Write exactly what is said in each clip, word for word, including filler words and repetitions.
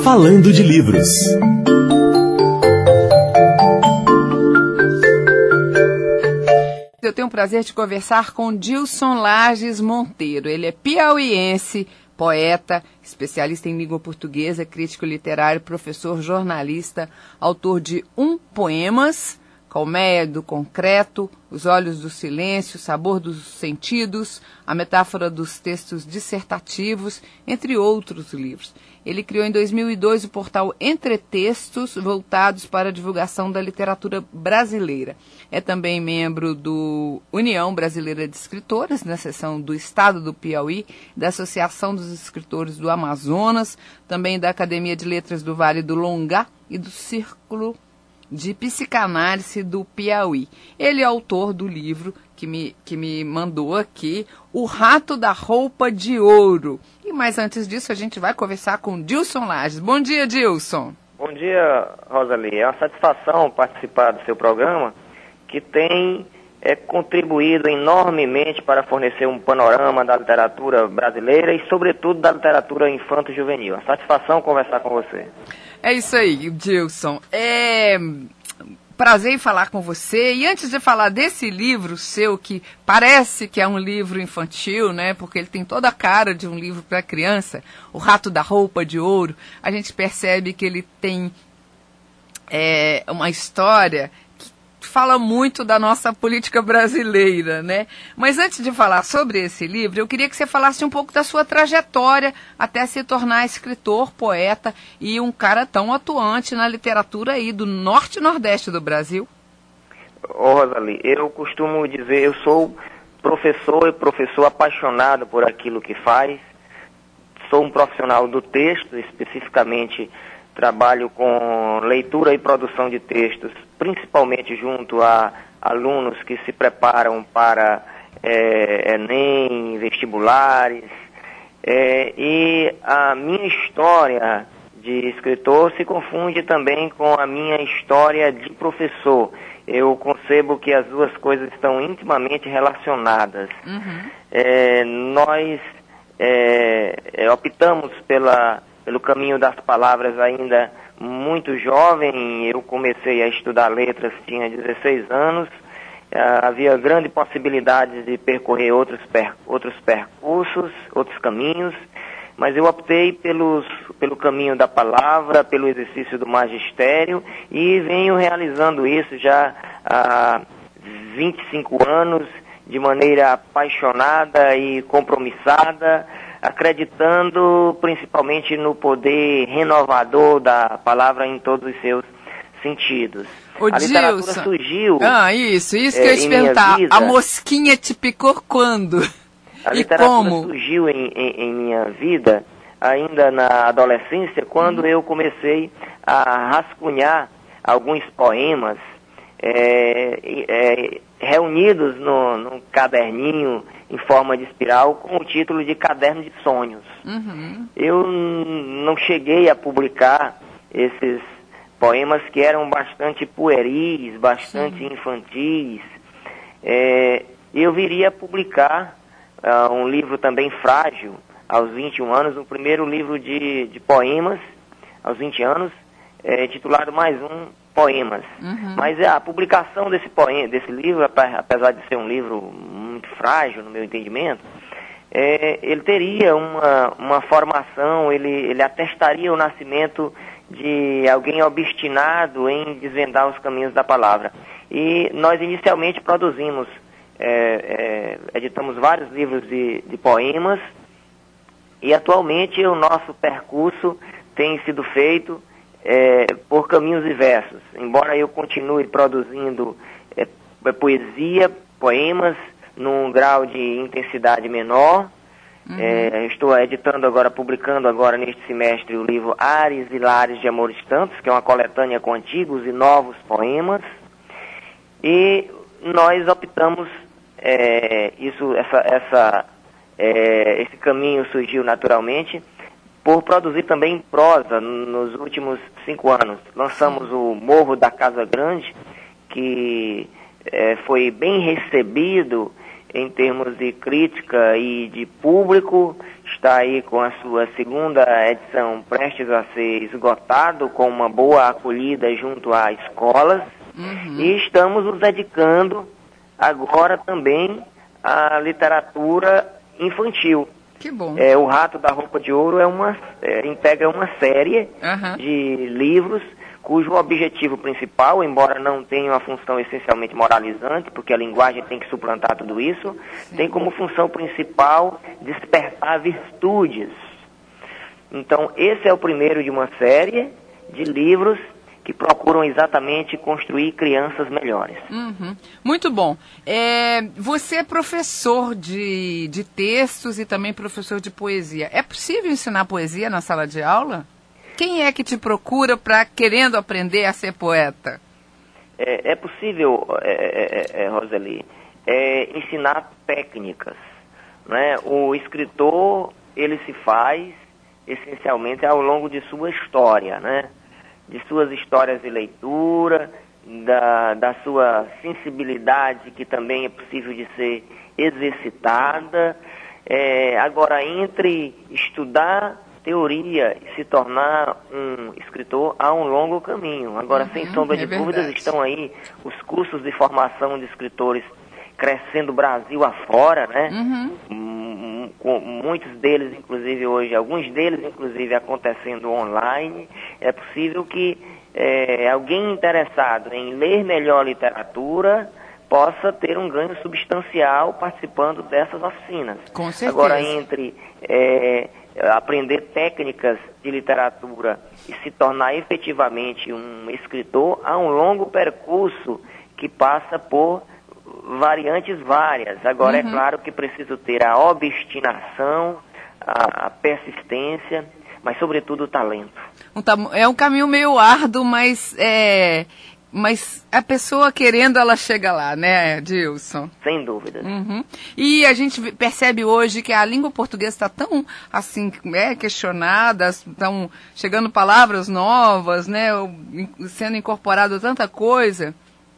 Falando de Livros. Eu tenho o prazer de conversar com Dilson Lages Monteiro. Ele é piauiense, poeta, especialista em língua portuguesa, crítico literário, professor, jornalista, autor de Um Poemas, Colmeia do Concreto, Os Olhos do Silêncio, Sabor dos Sentidos, A Metáfora dos Textos Dissertativos, entre outros livros. Ele criou em dois mil e dois o portal Entretextos, voltados para a divulgação da literatura brasileira. É também membro do União Brasileira de Escritores, na seção do Estado do Piauí, da Associação dos Escritores do Amazonas, também da Academia de Letras do Vale do Longá e do Círculo de Psicanálise do Piauí. Ele é autor do livro que me, que me mandou aqui, O Rato da Roupa de Ouro. E mais antes disso, a gente vai conversar com Dilson Lages. Bom dia, Dilson. Bom dia, Rosalie. É uma satisfação participar do seu programa, que tem é, contribuído enormemente para fornecer um panorama da literatura brasileira e, sobretudo, da literatura infanto-juvenil. É uma satisfação conversar com você. É isso aí, Dilson. É prazer em falar com você. E antes de falar desse livro seu, que parece que é um livro infantil, né? Porque ele tem toda a cara de um livro para criança, O Rato da Roupa de Ouro, a gente percebe que ele tem é, uma história que fala muito da nossa política brasileira, né? Mas antes de falar sobre esse livro, eu queria que você falasse um pouco da sua trajetória até se tornar escritor, poeta e um cara tão atuante na literatura aí do norte e nordeste do Brasil. Ô, Rosalie, eu costumo dizer, eu sou professor e professor apaixonado por aquilo que faz. Sou um profissional do texto, especificamente trabalho com leitura e produção de textos, principalmente junto a alunos que se preparam para é, Enem, vestibulares. É, e a minha história de escritor se confunde também com a minha história de professor. Eu concebo que as duas coisas estão intimamente relacionadas. Uhum. É, nós é, é, optamos pela... pelo caminho das palavras ainda muito jovem. Eu comecei a estudar letras, tinha dezesseis anos, uh, havia grande possibilidade de percorrer outros, per, outros percursos, outros caminhos, mas eu optei pelos, pelo caminho da palavra, pelo exercício do magistério, e venho realizando isso já há vinte e cinco anos, de maneira apaixonada e compromissada, acreditando principalmente no poder renovador da palavra em todos os seus sentidos. Ô, a literatura Dilson, surgiu... Ah, isso, isso é, que eu ia te perguntar. Vida, a mosquinha te picou quando? A e literatura como? surgiu em, em, em minha vida, ainda na adolescência, quando hum. eu comecei a rascunhar alguns poemas é, é, reunidos no, num caderninho em forma de espiral, com o título de Caderno de Sonhos. Uhum. Eu não cheguei a publicar esses poemas que eram bastante pueris, bastante Sim. infantis. É, eu viria a publicar uh, um livro também frágil, aos vinte e um anos, o primeiro livro de, de poemas, aos vinte anos, é, titulado Mais Um Poemas. Uhum. Mas a publicação desse, poema, desse livro, apesar de ser um livro muito frágil no meu entendimento, é, ele teria uma, uma formação, ele, ele atestaria o nascimento de alguém obstinado em desvendar os caminhos da palavra. E nós inicialmente produzimos, é, é, editamos vários livros de, de poemas, e atualmente o nosso percurso tem sido feito É, por caminhos diversos. Embora eu continue produzindo é, poesia, poemas, num grau de intensidade menor, uhum. é, estou editando agora, publicando agora neste semestre o livro Ares e Lares de Amores Tantos, que é uma coletânea com antigos e novos poemas, e nós optamos, é, isso, essa, essa, é, esse caminho surgiu naturalmente, por produzir também prosa nos últimos cinco anos. Lançamos o Morro da Casa Grande, que é, foi bem recebido em termos de crítica e de público. Está aí com a sua segunda edição prestes a ser esgotado, com uma boa acolhida junto a escolas. Uhum. E estamos nos dedicando agora também à literatura infantil. Que bom. É, o Rato da Roupa de Ouro é uma, é, integra uma série uhum. de livros cujo objetivo principal, embora não tenha uma função essencialmente moralizante, porque a linguagem tem que suplantar tudo isso, Sim. tem como função principal despertar virtudes. Então, esse é o primeiro de uma série de livros que procuram exatamente construir crianças melhores. Uhum. Muito bom. É, você é professor de, de textos e também professor de poesia. É possível ensinar poesia na sala de aula? Quem é que te procura para querendo aprender a ser poeta? É, é possível, é, é, é, Roseli, é, ensinar técnicas, né? O escritor, ele se faz essencialmente ao longo de sua história, né? De suas histórias de leitura, da, da sua sensibilidade, que também é possível de ser exercitada. É, agora, entre estudar teoria e se tornar um escritor, há um longo caminho. Agora, uhum, sem sombra de é dúvidas, estão aí os cursos de formação de escritores crescendo Brasil afora, né? Uhum. Com muitos deles, inclusive, hoje, alguns deles, inclusive, acontecendo online. É possível que é, alguém interessado em ler melhor literatura possa ter um ganho substancial participando dessas oficinas. Com certeza. Agora, entre é, aprender técnicas de literatura e se tornar efetivamente um escritor, há um longo percurso que passa por variantes várias. Agora, uhum. é claro que preciso ter a obstinação, a, a persistência, mas, sobretudo, o talento. É um caminho meio árduo, mas, é, mas a pessoa querendo, ela chega lá, né, Dilson? Sem dúvida. Uhum. E a gente percebe hoje que a língua portuguesa está tão, assim, é, questionada, estão chegando palavras novas, né, sendo incorporado tanta coisa.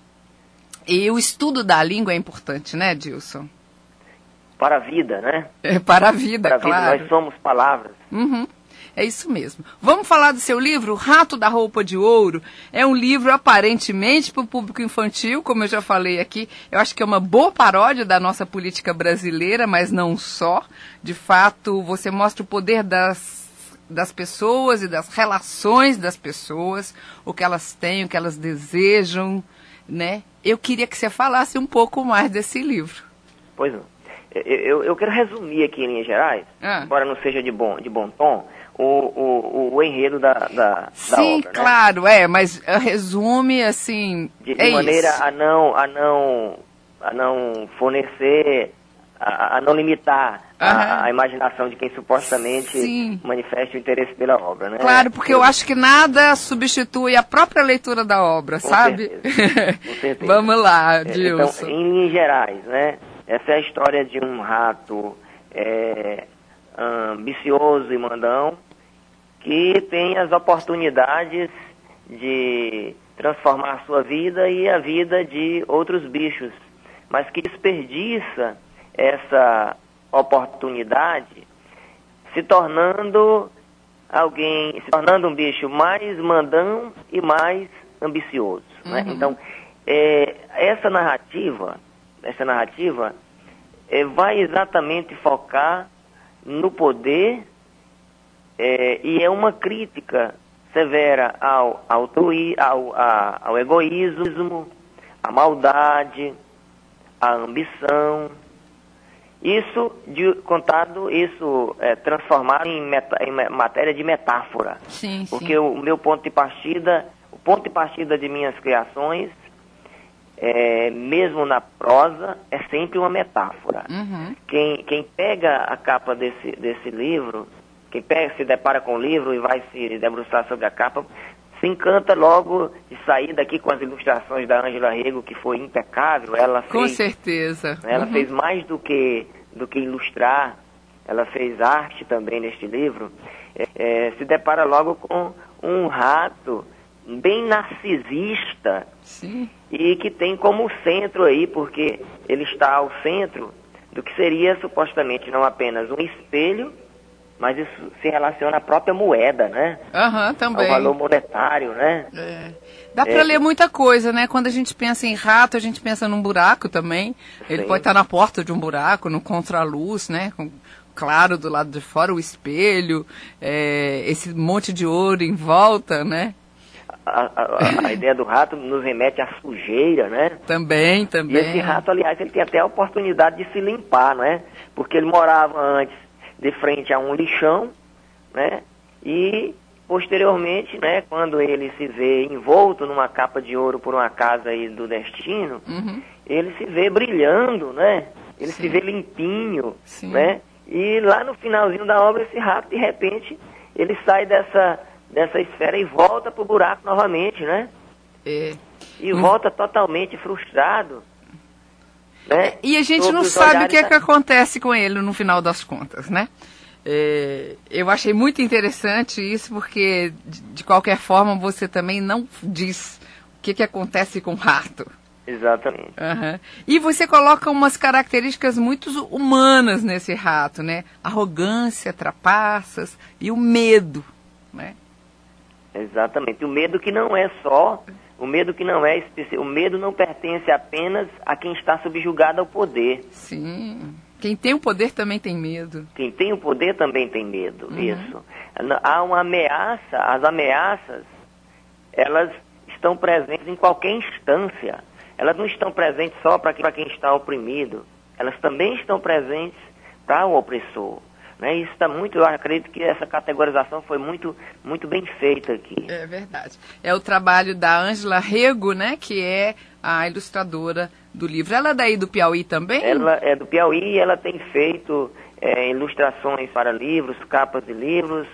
E o estudo da língua é importante, né, Dilson? Para a vida, né? É, para a vida, para a claro. vida, nós somos palavras. Uhum. É isso mesmo. Vamos falar do seu livro, Rato da Roupa de Ouro. É um livro aparentemente para o público infantil, como eu já falei aqui. Eu acho que é uma boa paródia da nossa política brasileira, mas não só. De fato, você mostra o poder das, das pessoas e das relações das pessoas, o que elas têm, o que elas desejam, né? Eu queria que você falasse um pouco mais desse livro. Pois não. Eu, eu quero resumir aqui em linhas gerais, ah. embora não seja de bom, de bom tom, o, o, o enredo da, da, Sim, da obra. Sim, claro, né? é, mas resume assim. De, de é maneira isso. a não, a não, a não fornecer, a, a não limitar a, a imaginação de quem supostamente Sim. manifesta o interesse pela obra, né? Claro, porque eu acho que nada substitui a própria leitura da obra, Com sabe? Certeza. Com certeza. Vamos lá, Dilson. Então, em linhas gerais, né? Essa é a história de um rato é, ambicioso e mandão que tem as oportunidades de transformar a sua vida e a vida de outros bichos, mas que desperdiça essa oportunidade se tornando alguém, se tornando um bicho mais mandão e mais ambicioso, uhum. né? Então, é, essa narrativa, essa narrativa é, vai exatamente focar no poder é, e é uma crítica severa ao, altruí, ao, a, ao egoísmo, à maldade, à ambição. Isso, de, contado, isso é, transformado em, meta, em matéria de metáfora. Sim, porque sim. o meu ponto de partida, o ponto de partida de minhas criações, é, mesmo na prosa, é sempre uma metáfora. Uhum. Quem, quem pega a capa desse, desse livro, quem pega, se depara com o livro e vai se debruçar sobre a capa, se encanta logo de sair daqui com as ilustrações da Ângela Rego, que foi impecável. Ela fez, com certeza. Ela uhum. fez mais do que, do que ilustrar, ela fez arte também neste livro. É, é, se depara logo com um rato bem narcisista. Sim. E que tem como centro aí, porque ele está ao centro do que seria supostamente não apenas um espelho, mas isso se relaciona à própria moeda, né? Aham, uhum, também. Ao valor monetário, né? É. Dá para é. ler muita coisa, né? Quando a gente pensa em rato, a gente pensa num buraco também. Sim. Ele pode estar na porta de um buraco, no contraluz, né? Com, claro, do lado de fora, o espelho, é, esse monte de ouro em volta, né? A, a, a ideia do rato nos remete à sujeira, né? Também, também. E esse rato, aliás, ele tem até a oportunidade de se limpar, né? Porque ele morava antes de frente a um lixão, né? E posteriormente, né, quando ele se vê envolto numa capa de ouro por uma casa aí do destino, uhum. ele se vê brilhando, né? Ele Sim. se vê limpinho, Sim. né? E lá no finalzinho da obra, esse rato, de repente, ele sai dessa, dessa esfera e volta pro buraco novamente, né? É. E hum. volta totalmente frustrado, né? E a gente não sabe o que é que acontece com ele no final das contas, né? É, eu achei muito interessante isso, porque, de, de qualquer forma, você também não diz o que, que acontece com o rato. Exatamente. Uhum. E você coloca umas características muito humanas nesse rato, né? Arrogância, trapaças e o medo, né? Exatamente. O medo que não é só... O medo que não é especial. O medo não pertence apenas a quem está subjugado ao poder. Sim. Quem tem o poder também tem medo. Quem tem o poder também tem medo, uhum. isso. Há uma ameaça, as ameaças, elas estão presentes em qualquer instância. Elas não estão presentes só para quem está oprimido, elas também estão presentes para o opressor. Né? Isso está muito, eu acredito que essa categorização foi muito, muito bem feita aqui. É verdade. É o trabalho da Ângela Rego, né, que é a ilustradora do livro. Ela é daí do Piauí também? Ela é do Piauí e ela tem feito é, ilustrações para livros, capas de livros,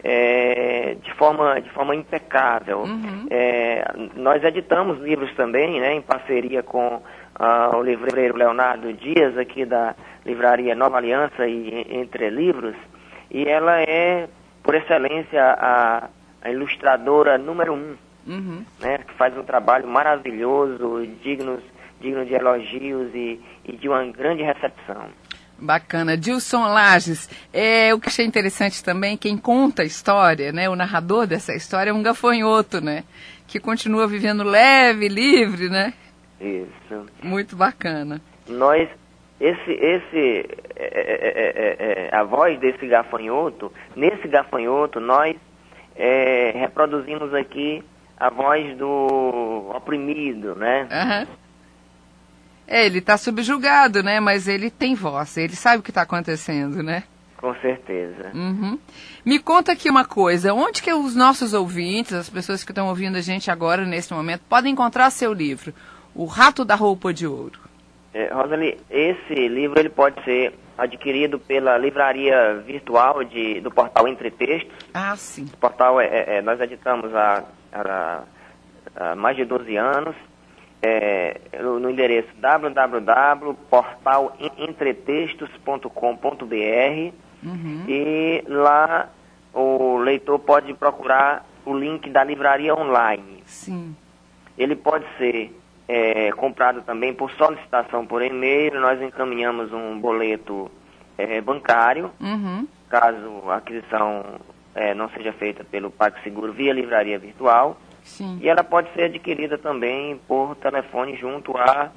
é, de, forma, de forma impecável. Uhum. É, nós editamos livros também, né, em parceria com ah, o livreiro Leonardo Dias, aqui da livraria Nova Aliança e Entre Livros, e ela é, por excelência, a, a ilustradora número um, uhum. né, que faz um trabalho maravilhoso, digno, digno de elogios e, e de uma grande recepção. Bacana. Dilson Lages, é, o que achei interessante também, quem conta a história, né, o narrador dessa história é um gafanhoto, né, que continua vivendo leve, livre, né? Isso. Muito bacana. Nós, esse, esse, é, é, é, é, a voz desse gafanhoto, nesse gafanhoto nós é, reproduzimos aqui a voz do oprimido, né? Uhum. É, ele está subjugado, né? Mas ele tem voz, ele sabe o que está acontecendo, né? Com certeza. Uhum. Me conta aqui uma coisa, onde que os nossos ouvintes, as pessoas que estão ouvindo a gente agora, nesse momento, podem encontrar seu livro, O Rato da Roupa de Ouro? É, Rosali, esse livro ele pode ser adquirido pela livraria virtual de, do portal Entre Textos. Ah, sim. O portal, é, é, nós editamos há, há, há mais de doze anos. É, no endereço w w w ponto portal entretextos ponto com ponto b r, uhum. e lá o leitor pode procurar o link da livraria online. Sim. Ele pode ser é, comprado também por solicitação por e-mail. Nós encaminhamos um boleto é, bancário, uhum. caso a aquisição é, não seja feita pelo PagSeguro via livraria virtual. Sim. E ela pode ser adquirida também por telefone junto à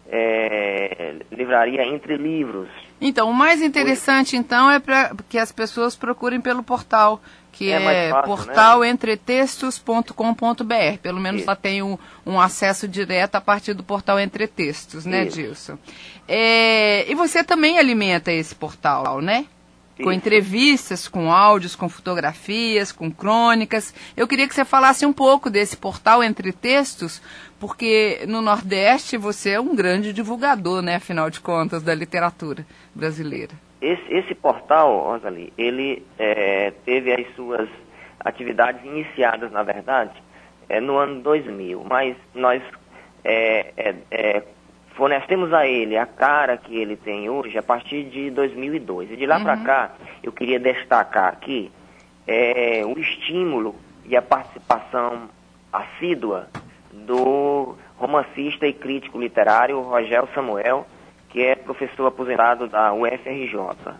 é, livraria Entre Livros. Então, o mais interessante, então, é para que as pessoas procurem pelo portal, que é, é portal entretextos ponto com ponto b r. Pelo menos lá tem um, um acesso direto a partir do portal Entretextos, né, Isso. Dilson? É, e você também alimenta esse portal, né? Com entrevistas, com áudios, com fotografias, com crônicas. Eu queria que você falasse um pouco desse portal Entre Textos, porque no Nordeste você é um grande divulgador, né, afinal de contas, da literatura brasileira. Esse, esse portal, Rosali, ele é, teve as suas atividades iniciadas, na verdade, é, no ano dois mil, mas nós é, é, é, fornecemos a ele a cara que ele tem hoje a partir de dois mil e dois. E de lá uhum. para cá, eu queria destacar aqui é, o estímulo e a participação assídua do romancista e crítico literário Rogel Samuel, que é professor aposentado da U F R J.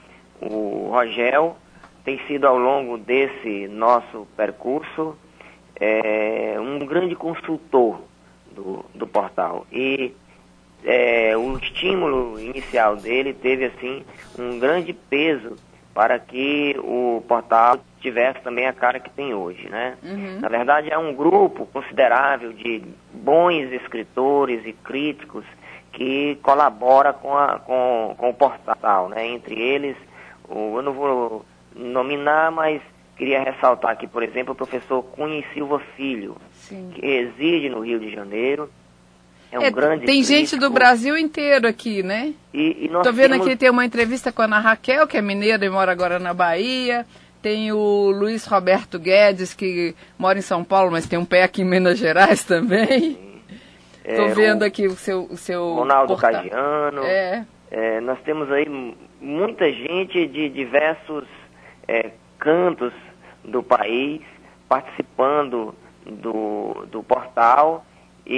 O Rogel tem sido, ao longo desse nosso percurso, é, um grande consultor do, do portal. E é, o estímulo inicial dele teve, assim, um grande peso para que o portal tivesse também a cara que tem hoje, né? Uhum. Na verdade, é um grupo considerável de bons escritores e críticos que colabora com, a, com, com o portal, né? Entre eles, o, eu não vou nominar, mas queria ressaltar aqui, por exemplo, o professor Cunha e Silva Filho, Sim. que reside no Rio de Janeiro. É um é, grande tem crítico. Gente do Brasil inteiro aqui, né? E, e nós Tô vendo temos... aqui, tem uma entrevista com a Ana Raquel, que é mineira e mora agora na Bahia. Tem o Luiz Roberto Guedes, que mora em São Paulo, mas tem um pé aqui em Minas Gerais também. É, Tô vendo o, aqui o seu... O seu Ronaldo Cagiano. É. É, nós temos aí muita gente de diversos é, cantos do país participando do, do portal.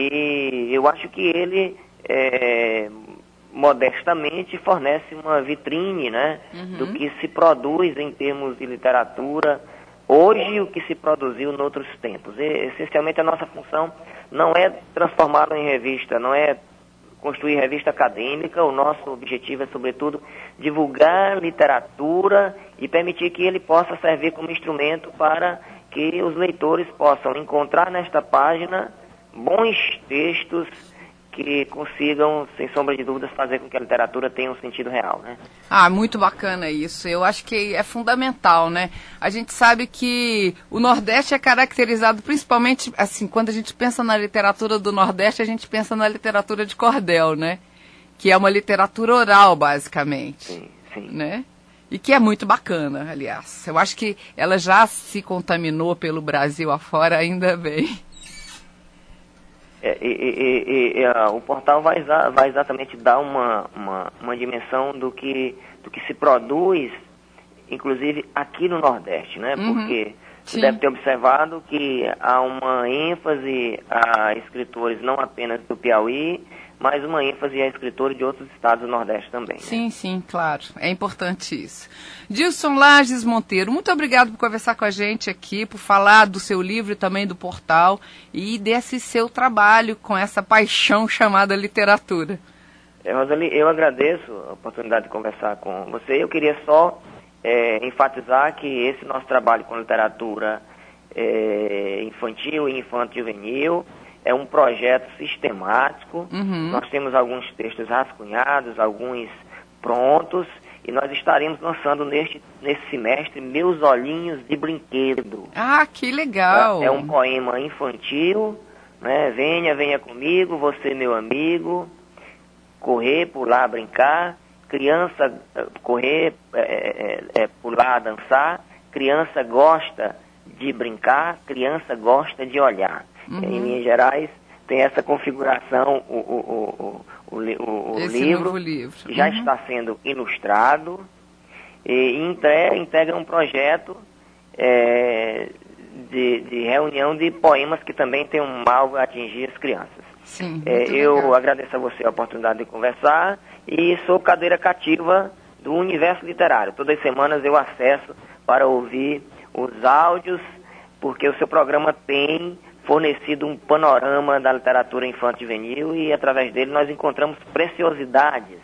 E eu acho que ele, é, modestamente, fornece uma vitrine, né, uhum. do que se produz em termos de literatura hoje, o que se produziu em outros tempos. E, essencialmente, a nossa função não é transformá-lo em revista, não é construir revista acadêmica. O nosso objetivo é, sobretudo, divulgar literatura e permitir que ele possa servir como instrumento para que os leitores possam encontrar nesta página bons textos que consigam, sem sombra de dúvidas, fazer com que a literatura tenha um sentido real, né? Ah, muito bacana isso. Eu acho que é fundamental, né? A gente sabe que o Nordeste é caracterizado principalmente, assim, quando a gente pensa na literatura do Nordeste, a gente pensa na literatura de cordel, né? Que é uma literatura oral, basicamente. Sim, sim. Né? E que é muito bacana, aliás. Eu acho que ela já se contaminou pelo Brasil afora, ainda bem. É, e, e, e, e a, o portal vai, vai exatamente dar uma, uma, uma dimensão do que, do que se produz, inclusive aqui no Nordeste, né? Uhum. Porque você deve ter observado que há uma ênfase a escritores não apenas do Piauí, mas uma ênfase a escritores de outros estados do Nordeste também. Sim, né? sim, claro. É importante isso. Dilson Lages Monteiro, muito obrigado por conversar com a gente aqui, por falar do seu livro e também do portal e desse seu trabalho com essa paixão chamada literatura. É, Roseli, eu agradeço a oportunidade de conversar com você. Eu queria só é, enfatizar que esse nosso trabalho com literatura é, infantil e infanto-juvenil é um projeto sistemático. Uhum. Nós temos alguns textos rascunhados, alguns prontos, e nós estaremos lançando neste, nesse semestre Meus Olhinhos de Brinquedo. Ah, que legal! É um poema infantil, né? Venha, venha comigo, você meu amigo, correr, pular, brincar, criança, correr, é, é, é, pular, dançar, criança gosta de brincar, criança gosta de olhar. Uhum. Em linhas gerais, tem essa configuração, o, o, o, o, o, o livro, livro já uhum. está sendo ilustrado e integra, integra um projeto é, de, de reunião de poemas que também tem um alvo a atingir as crianças. Sim, é, eu agradeço a você a oportunidade de conversar e sou cadeira cativa do universo literário. Todas as semanas eu acesso para ouvir os áudios, porque o seu programa tem fornecido um panorama da literatura infanto-juvenil e, através dele, nós encontramos preciosidades.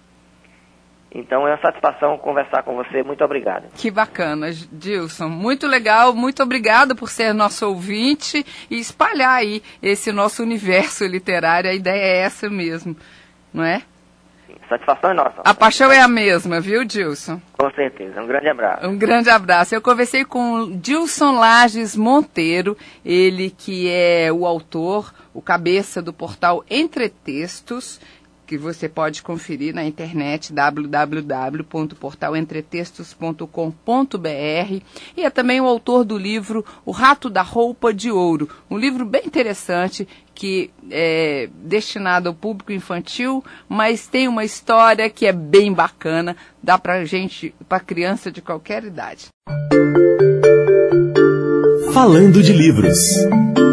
Então, é uma satisfação conversar com você. Muito obrigado. Que bacana, Dilson. Muito legal. Muito obrigado por ser nosso ouvinte e espalhar aí esse nosso universo literário. A ideia é essa mesmo, não é? Satisfação é nossa. A paixão é a mesma, viu, Dilson? Com certeza. Um grande abraço. Um grande abraço. Eu conversei com Dilson Lages Monteiro, ele que é o autor, o cabeça do portal Entre Textos, que você pode conferir na internet, w w w ponto portal entretextos ponto com ponto b r, e é também o autor do livro O Rato da Roupa de Ouro, um livro bem interessante que é destinado ao público infantil, mas tem uma história que é bem bacana, dá pra gente, pra criança de qualquer idade. Falando de livros.